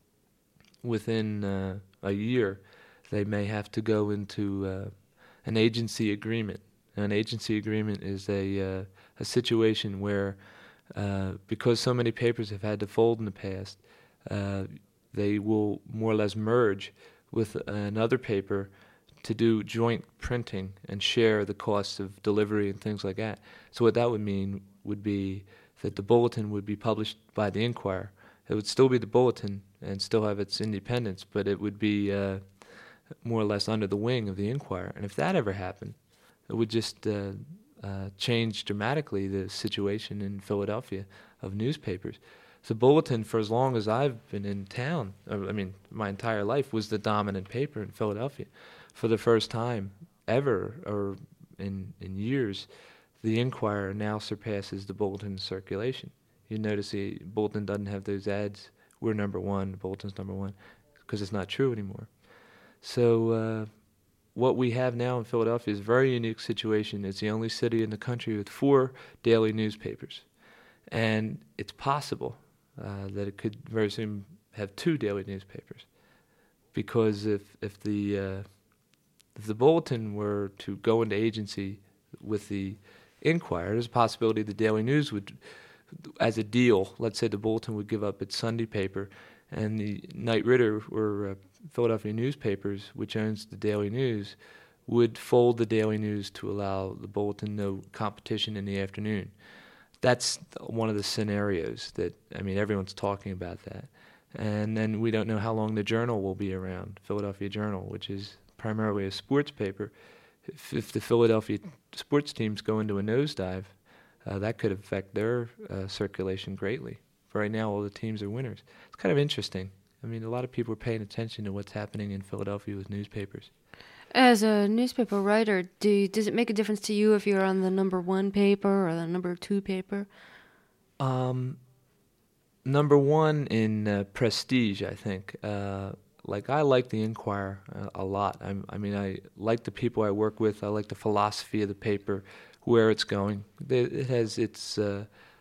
within uh, a year, they may have to go into uh, an agency agreement. An agency agreement is a, uh, a situation where Uh, because so many papers have had to fold in the past, uh, they will more or less merge with another paper to do joint printing and share the costs of delivery and things like that. So what that would mean would be that the Bulletin would be published by the Inquirer. It would still be the Bulletin and still have its independence, but it would be uh, more or less under the wing of the Inquirer. And if that ever happened, it would just uh, Uh, changed dramatically the situation in Philadelphia of newspapers. The Bulletin, for as long as I've been in town, I mean, my entire life, was the dominant paper in Philadelphia. For the first time ever, or in, in years, the Inquirer now surpasses the Bulletin in circulation. You notice the Bulletin doesn't have those ads, we're number one, the Bulletin's number one, because it's not true anymore. So, uh, what we have now in Philadelphia is a very unique situation. It's the only city in the country with four daily newspapers. And it's possible uh, that it could very soon have two daily newspapers. Because if if the uh, if the Bulletin were to go into agency with the Inquirer, there's a possibility the Daily News would, as a deal, let's say the Bulletin would give up its Sunday paper, and the Knight Ridder, or uh, Philadelphia newspapers, which owns the Daily News, would fold the Daily News to allow the Bulletin no competition in the afternoon. That's one of the scenarios that, I mean, everyone's talking about that. And then we don't know how long the Journal will be around, Philadelphia Journal, which is primarily a sports paper. If, if the Philadelphia sports teams go into a nosedive, uh, that could affect their uh, circulation greatly. Right now, all the teams are winners. It's kind of interesting. I mean, a lot of people are paying attention to what's happening in Philadelphia with newspapers. As a newspaper writer, do you, does it make a difference to you if you're on the number one paper or the number two paper? Um, number one in uh, prestige, I think. Uh, like, I like the Inquirer uh, a lot. I'm, I mean, I like the people I work with. I like the philosophy of the paper, where it's going. It has its... Uh,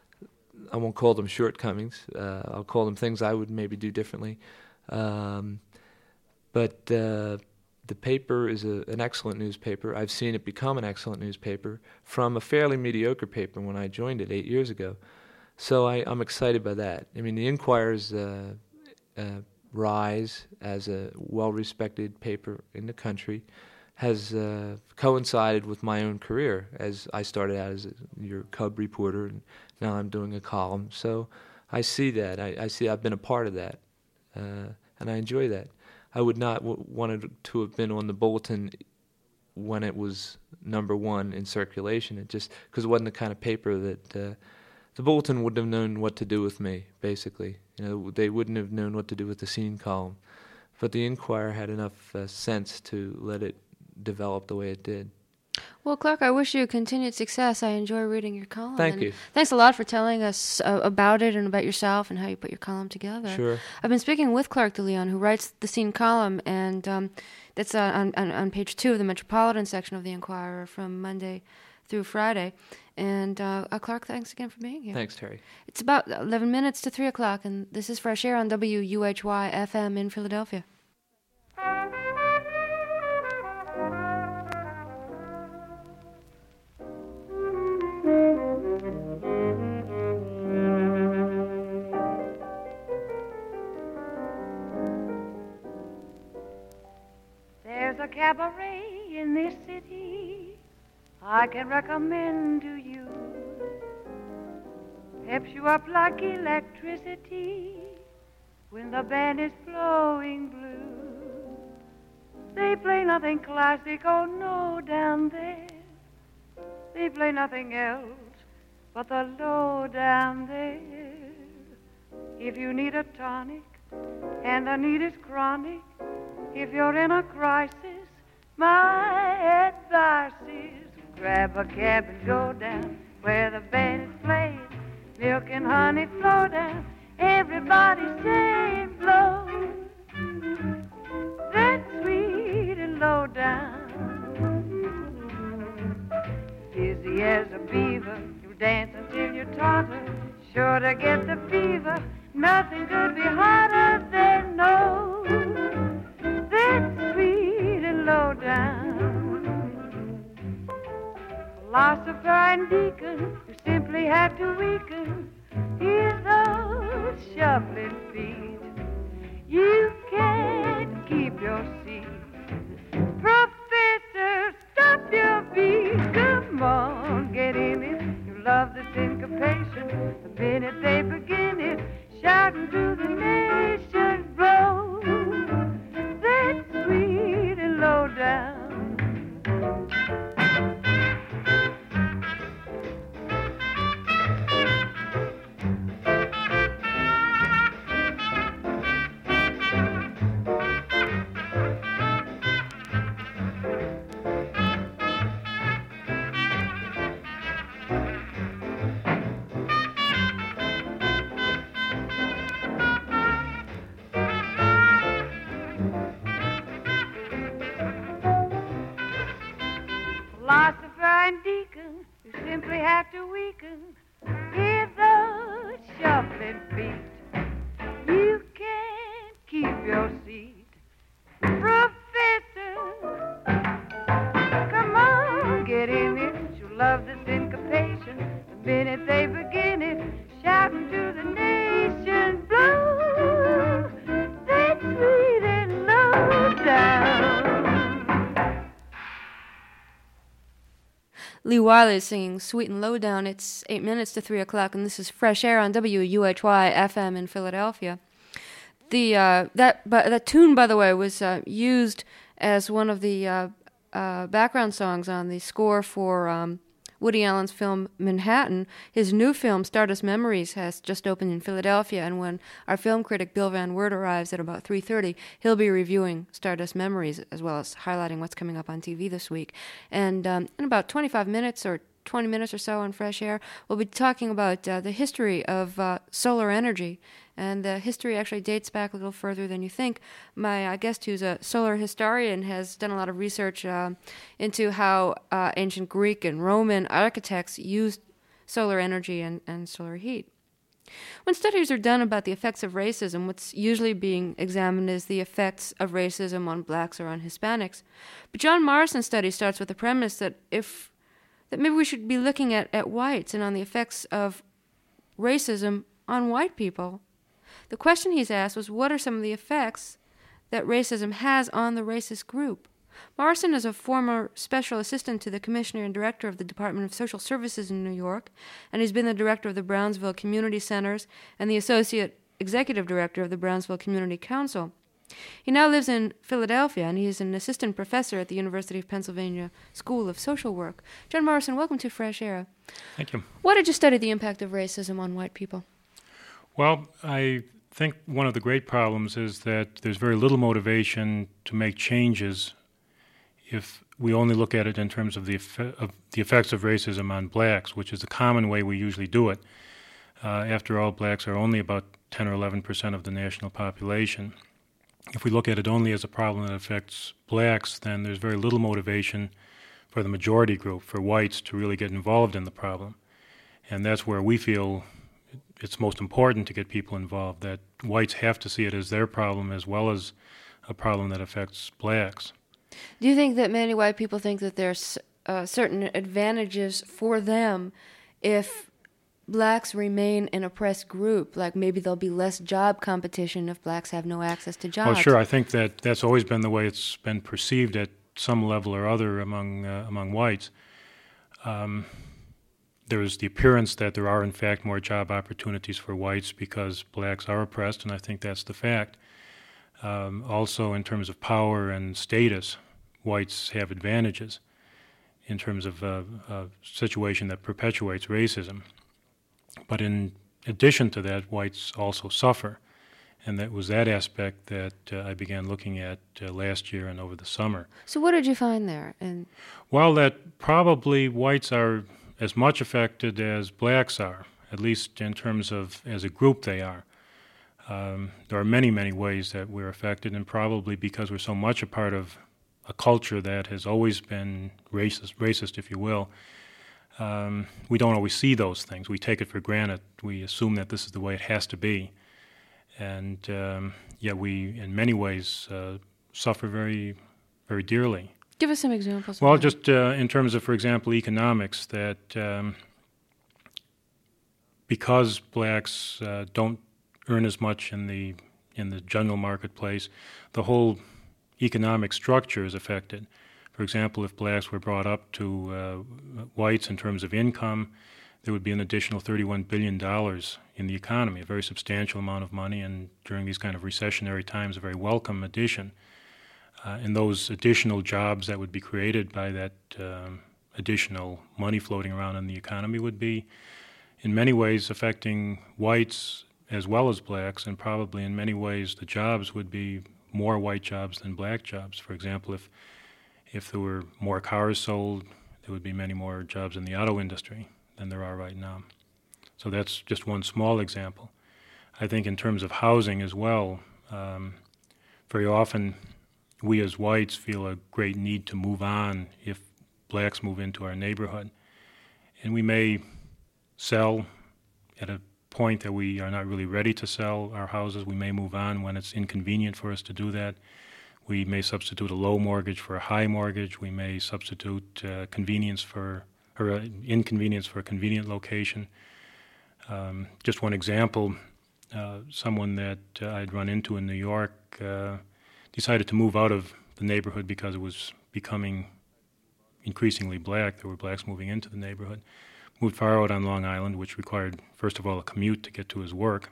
I won't call them shortcomings. Uh, I'll call them things I would maybe do differently. Um, but uh, the paper is a, an excellent newspaper. I've seen it become an excellent newspaper from a fairly mediocre paper when I joined it eight years ago. So I, I'm excited by that. I mean, the Inquirer's uh, uh, rise as a well-respected paper in the country has uh, coincided with my own career, as I started out as a, your cub reporter, and now I'm doing a column. So I see that. I, I see I've been a part of that, uh, and I enjoy that. I would not w- wanted to have been on the Bulletin when it was number one in circulation. It just because it wasn't the kind of paper that uh, the Bulletin wouldn't have known what to do with me. Basically, you know, they wouldn't have known what to do with the scene column. But the Inquirer had enough uh, sense to let it develop the way it did. Well, Clark, I wish you continued success. I enjoy reading your column. Thank and you. Thanks a lot for telling us uh, about it and about yourself and how you put your column together. Sure. I've been speaking with Clark DeLeon, who writes the Scene column, and um, that's uh, on, on, on page two of the Metropolitan section of the Inquirer from Monday through Friday. And uh, uh, Clark, thanks again for being here. Thanks, Terry. It's about eleven minutes to three o'clock, and this is Fresh Air on W U H Y F M in Philadelphia. There's a cabaret in this city I can recommend to you. Peps you up like electricity when the band is blowing blue. They play nothing classic, oh no, down there. They play nothing else but the low down there. If you need a tonic and the need is chronic, if you're in a crisis, my advice is grab a cab and go down where the band is playing. Milk and honey flow down, everybody saying blow. That's sweet and low down. Dizzy as a beaver, you dance until you totter, sure to get the fever. Nothing could be hotter than no. That's sweet and low down. Philosopher and deacon, you simply have to weaken. Hear those shuffling feet. You can't keep your seat. Professor, stop your beat. Come on, get in it. You love the syncopation. The minute they begin it, shouting to the nation's blow. That's sweet and low down. Philosopher and deacon, you simply have to weaken. Hear those shuffling feet. You can't keep your seat. Professor, come on, get in it. You love the syncopation. The minute they begin it, shouting to the nation's blow. That's sweet and low down. Lee Wiley is singing Sweet and Low Down. It's eight minutes to three o'clock, and this is Fresh Air on W U H Y F M in Philadelphia. The uh, that but that tune, by the way, was uh, used as one of the uh, uh, background songs on the score for um, Woody Allen's film Manhattan. His new film, Stardust Memories, has just opened in Philadelphia, and when our film critic Bill Van Wert arrives at about three thirty, he'll be reviewing Stardust Memories as well as highlighting what's coming up on T V this week. And um, in about twenty-five minutes or twenty minutes or so on Fresh Air, we'll be talking about uh, the history of uh, solar energy. And the history actually dates back a little further than you think. My uh, guest, who's a solar historian, has done a lot of research uh, into how uh, ancient Greek and Roman architects used solar energy and, and solar heat. When studies are done about the effects of racism, what's usually being examined is the effects of racism on blacks or on Hispanics. But John Morrison's study starts with the premise that if that maybe we should be looking at, at whites and on the effects of racism on white people. The question he's asked was, what are some of the effects that racism has on the racist group? Morrison is a former special assistant to the commissioner and director of the Department of Social Services in New York, and he's been the director of the Brownsville Community Centers and the associate executive director of the Brownsville Community Council. He now lives in Philadelphia, and he is an assistant professor at the University of Pennsylvania School of Social Work. John Morrison, welcome to Fresh Air. Thank you. Why did you study the impact of racism on white people? Well, I think one of the great problems is that there's very little motivation to make changes if we only look at it in terms of the, effe- of the effects of racism on blacks, which is the common way we usually do it. Uh, after all, blacks are only about ten or eleven percent of the national population. If we look at it only as a problem that affects blacks, then there's very little motivation for the majority group, for whites, to really get involved in the problem. And that's where we feel it's most important to get people involved, that whites have to see it as their problem as well as a problem that affects blacks. Do you think that many white people think that there's uh, certain advantages for them if blacks remain an oppressed group? Like maybe there'll be less job competition if blacks have no access to jobs. Well, sure. I think that that's always been the way it's been perceived at some level or other among uh, among whites. Um, there is the appearance that there are, in fact, more job opportunities for whites because blacks are oppressed, and I think that's the fact. Um, also, in terms of power and status, whites have advantages in terms of uh, a situation that perpetuates racism. But in addition to that, whites also suffer. And that was that aspect that uh, I began looking at uh, last year and over the summer. So what did you find there? And Well, that probably whites are as much affected as blacks are, at least in terms of as a group they are. Um, there are many, many ways that we're affected, and probably because we're so much a part of a culture that has always been racist, racist, if you will, Um, we don't always see those things. We take it for granted. We assume that this is the way it has to be. And um, yet we, in many ways, uh, suffer very, very dearly. Give us some examples. Well, of that. just uh, in terms of, for example, economics, that um, because blacks uh, don't earn as much in the in the general marketplace, the whole economic structure is affected. For example, if blacks were brought up to uh, whites in terms of income, there would be an additional thirty-one billion dollars in the economy, a very substantial amount of money, and during these kind of recessionary times, a very welcome addition. Uh, and those additional jobs that would be created by that um, additional money floating around in the economy would be, in many ways, affecting whites as well as blacks, and probably in many ways the jobs would be more white jobs than black jobs. For example, if If there were more cars sold, there would be many more jobs in the auto industry than there are right now. So that's just one small example. I think in terms of housing as well, um, very often we as whites feel a great need to move on if blacks move into our neighborhood. And we may sell at a point that we are not really ready to sell our houses. We may move on when it's inconvenient for us to do that. We may substitute a low mortgage for a high mortgage. We may substitute uh, convenience for, or uh, inconvenience for a convenient location. Um, just one example, uh, someone that uh, I'd run into in New York uh, decided to move out of the neighborhood because it was becoming increasingly black. There were blacks moving into the neighborhood. Moved far out on Long Island, which required, first of all, a commute to get to his work.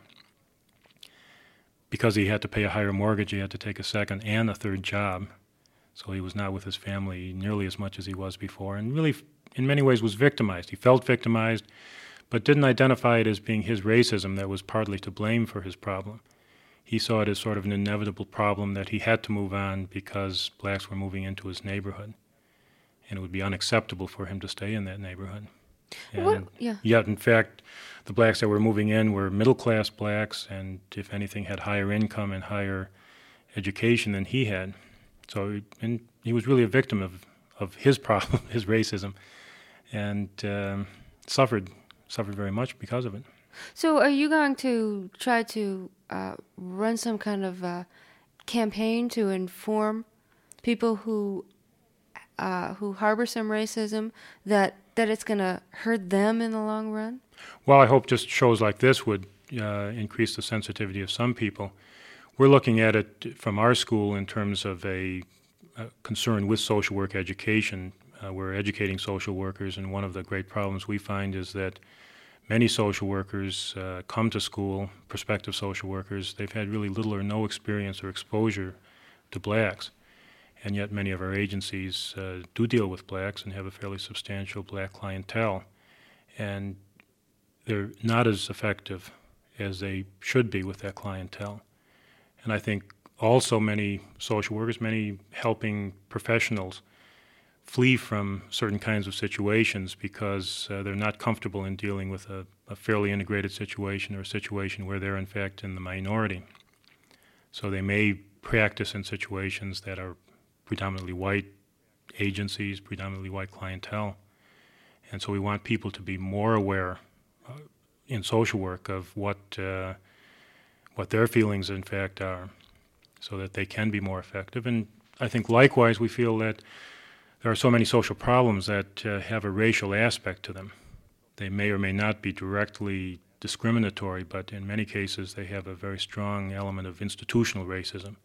Because he had to pay a higher mortgage, he had to take a second and a third job. So he was not with his family nearly as much as he was before, and really, in many ways, was victimized. He felt victimized, but didn't identify it as being his racism that was partly to blame for his problem. He saw it as sort of an inevitable problem that he had to move on because blacks were moving into his neighborhood, and it would be unacceptable for him to stay in that neighborhood. And What? Yeah. yet, in fact, the blacks that were moving in were middle-class blacks, and if anything, had higher income and higher education than he had. So, and he was really a victim of, of his problem, his racism, and um, suffered suffered very much because of it. So are you going to try to uh, run some kind of uh, campaign to inform people who uh, who harbor some racism that, that it's going to hurt them in the long run? Well, I hope just shows like this would uh, increase the sensitivity of some people. We're looking at it from our school in terms of a uh, concerned with social work education. Uh, we're educating social workers, and one of the great problems we find is that many social workers uh, come to school, prospective social workers, they've had really little or no experience or exposure to blacks, and yet many of our agencies uh, do deal with blacks and have a fairly substantial black clientele, and they're not as effective as they should be with that clientele. And I think also many social workers, many helping professionals flee from certain kinds of situations because uh, they're not comfortable in dealing with a, a fairly integrated situation or a situation where they're in fact in the minority. So they may practice in situations that are predominantly white agencies, predominantly white clientele. And so we want people to be more aware uh, in social work of what uh, what their feelings in fact are, so that they can be more effective. And I think likewise we feel that there are so many social problems that uh, have a racial aspect to them. They may or may not be directly discriminatory, but in many cases they have a very strong element of institutional racism.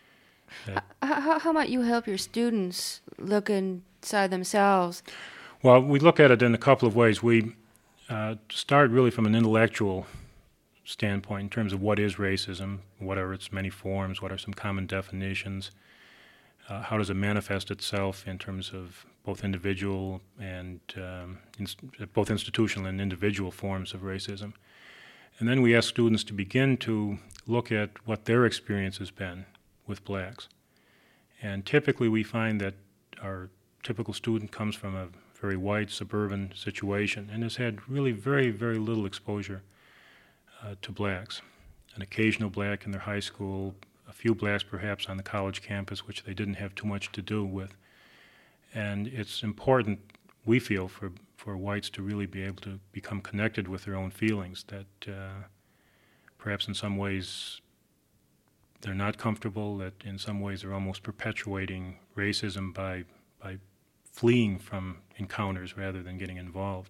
How, how might you help your students look inside themselves? Well, we look at it in a couple of ways. We uh, start really from an intellectual standpoint in terms of what is racism, what are its many forms, what are some common definitions, uh, how does it manifest itself in terms of both individual and um, inst- both institutional and individual forms of racism. And then we ask students to begin to look at what their experience has been with blacks. And typically we find that our typical student comes from a very white suburban situation and has had really very, very little exposure uh, to blacks. An occasional black in their high school, a few blacks perhaps on the college campus, which they didn't have too much to do with. And it's important, we feel, for, for whites to really be able to become connected with their own feelings, that uh, perhaps in some ways they're not comfortable, that in some ways they're almost perpetuating racism by by fleeing from encounters rather than getting involved.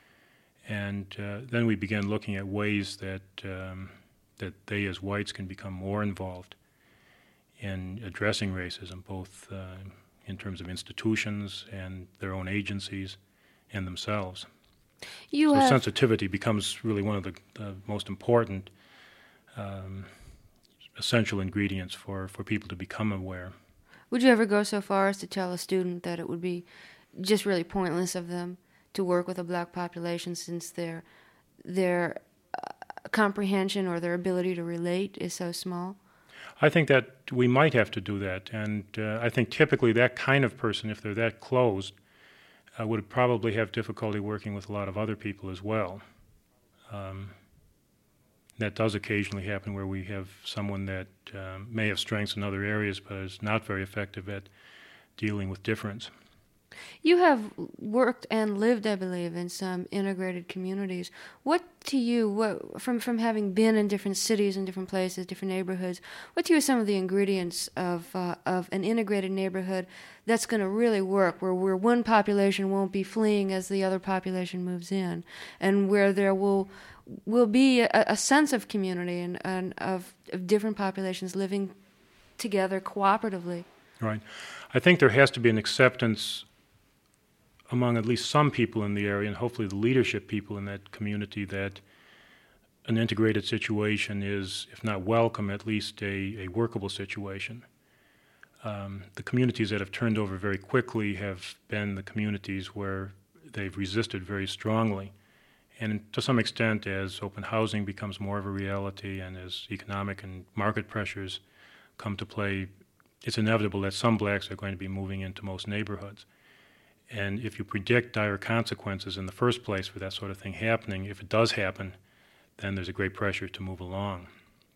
And uh, then we began looking at ways that um, that they as whites can become more involved in addressing racism, both uh, in terms of institutions and their own agencies and themselves. You so have sensitivity becomes really one of the, the most important um, essential ingredients for, for people to become aware. Would you ever go so far as to tell a student that it would be just really pointless of them to work with a black population since their their uh, comprehension or their ability to relate is so small? I think that we might have to do that, and uh, I think typically that kind of person, if they're that closed, uh, would probably have difficulty working with a lot of other people as well. Um, that does occasionally happen where we have someone that um, may have strengths in other areas but is not very effective at dealing with difference. You have worked and lived, I believe, in some integrated communities. What to you, what, from, from having been in different cities and different places, different neighborhoods, what to you are some of the ingredients of uh, of an integrated neighborhood that's going to really work, where, where one population won't be fleeing as the other population moves in, and where there will will be a, a sense of community and, and of, of different populations living together cooperatively? Right. I think there has to be an acceptance among at least some people in the area, and hopefully the leadership people in that community, that an integrated situation is, if not welcome, at least a, a workable situation. Um, the communities that have turned over very quickly have been the communities where they've resisted very strongly. And to some extent, as open housing becomes more of a reality and as economic and market pressures come to play, it's inevitable that some blacks are going to be moving into most neighborhoods. And if you predict dire consequences in the first place for that sort of thing happening, if it does happen, then there's a great pressure to move along.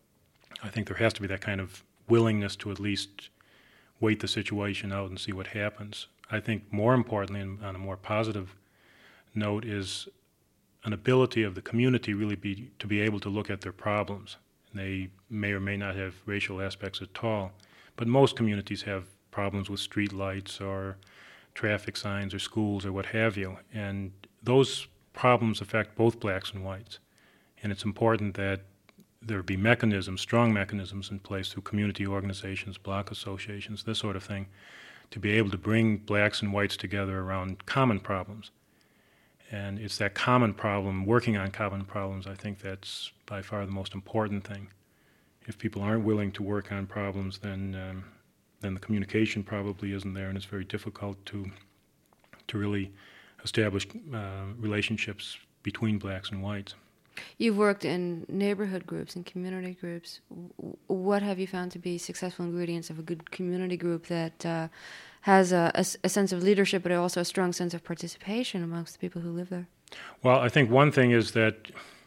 I think there has to be that kind of willingness to at least wait the situation out and see what happens. I think more importantly, and on a more positive note, is an ability of the community really be to be able to look at their problems. They may or may not have racial aspects at all, but most communities have problems with street lights or traffic signs or schools or what have you, and those problems affect both blacks and whites. And it's important that there be mechanisms, strong mechanisms in place through community organizations, block associations, this sort of thing, to be able to bring blacks and whites together around common problems. And it's that common problem, working on common problems, I think that's by far the most important thing. If people aren't willing to work on problems, then um, then the communication probably isn't there, and it's very difficult to to really establish uh, relationships between blacks and whites. You've worked in neighborhood groups and community groups. What have you found to be successful ingredients of a good community group that uh, has a, a, a sense of leadership, but also a strong sense of participation amongst the people who live there? Well, I think one thing is that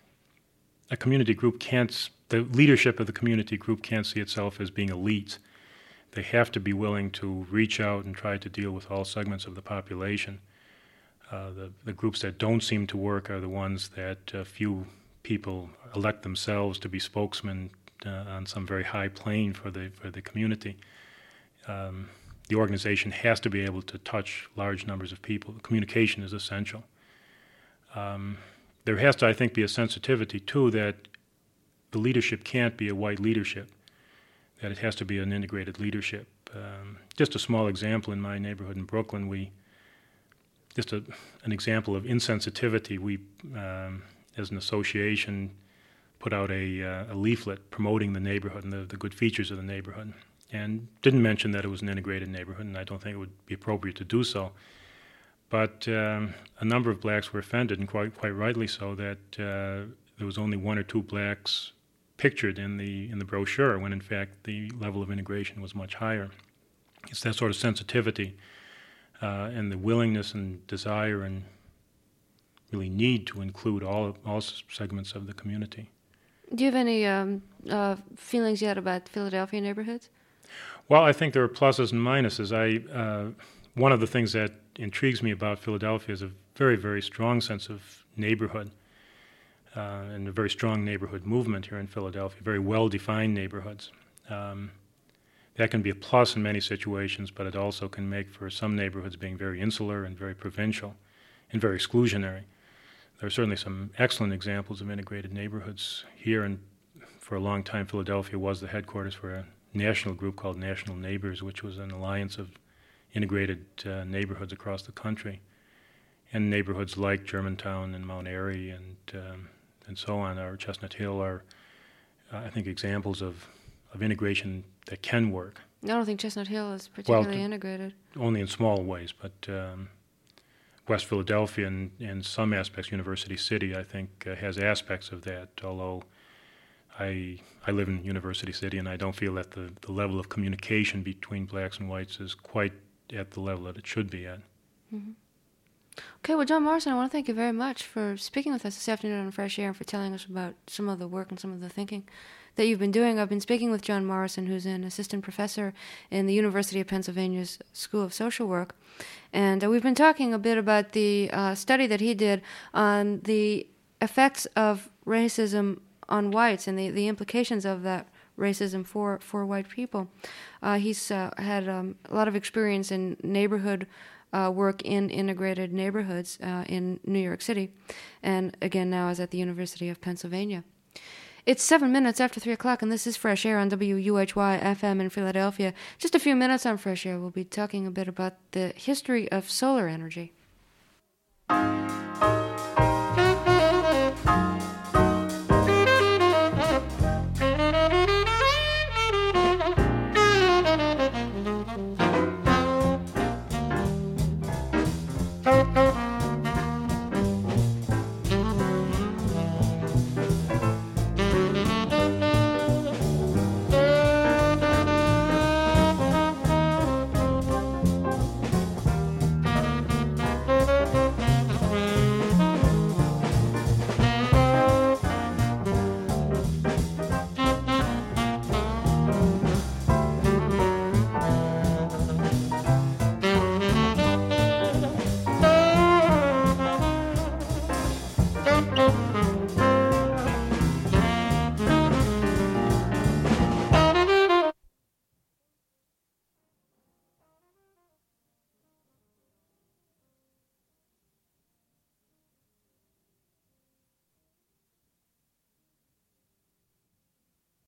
a community group can't, the leadership of the community group can't see itself as being elites. They have to be willing to reach out and try to deal with all segments of the population. Uh, the, the groups that don't seem to work are the ones that uh, few people elect themselves to be spokesmen uh, on some very high plane for the for the community. Um, the organization has to be able to touch large numbers of people. Communication is essential. Um, there has to, I think, be a sensitivity, too, that the leadership can't be a white leadership, that it has to be an integrated leadership. Um, just a small example in my neighborhood in Brooklyn, we just a, an example of insensitivity. We, um, as an association, put out a, uh, a leaflet promoting the neighborhood and the, the good features of the neighborhood, and didn't mention that it was an integrated neighborhood, and I don't think it would be appropriate to do so. But um, a number of blacks were offended, and quite quite rightly so, that uh, there was only one or two blacks pictured in the in the brochure, when in fact the level of integration was much higher. It's that sort of sensitivity uh, and the willingness and desire and really need to include all all segments of the community. Do you have any um, uh, feelings yet about Philadelphia neighborhoods? Well, I think there are pluses and minuses. I uh, one of the things that intrigues me about Philadelphia is a very, very strong sense of neighborhood uh, and a very strong neighborhood movement here in Philadelphia, very well-defined neighborhoods. Um, that can be a plus in many situations, but it also can make for some neighborhoods being very insular and very provincial and very exclusionary. There are certainly some excellent examples of integrated neighborhoods here, and for a long time Philadelphia was the headquarters for a national group called National Neighbors, which was an alliance of integrated uh, neighborhoods across the country. And neighborhoods like Germantown and Mount Airy and um, and so on, or Chestnut Hill, are, uh, I think, examples of, of integration that can work. I don't think Chestnut Hill is particularly well, integrated. Only in small ways, but um, West Philadelphia and in some aspects, University City, I think, uh, has aspects of that, although I I live in University City, and I don't feel that the, the level of communication between blacks and whites is quite at the level that it should be at. Mm-hmm. Okay, well, John Morrison, I want to thank you very much for speaking with us this afternoon on Fresh Air and for telling us about some of the work and some of the thinking that you've been doing. I've been speaking with John Morrison, who's an assistant professor in the University of Pennsylvania's School of Social Work. And uh, we've been talking a bit about the uh, study that he did on the effects of racism on whites and the, the implications of that racism for, for white people. Uh, he's uh, had um, a lot of experience in neighborhood uh, work in integrated neighborhoods uh, in New York City, and again now is at the University of Pennsylvania. It's seven minutes after three o'clock, and this is Fresh Air on W U H Y F M in Philadelphia. Just a few minutes on Fresh Air, we'll be talking a bit about the history of solar energy.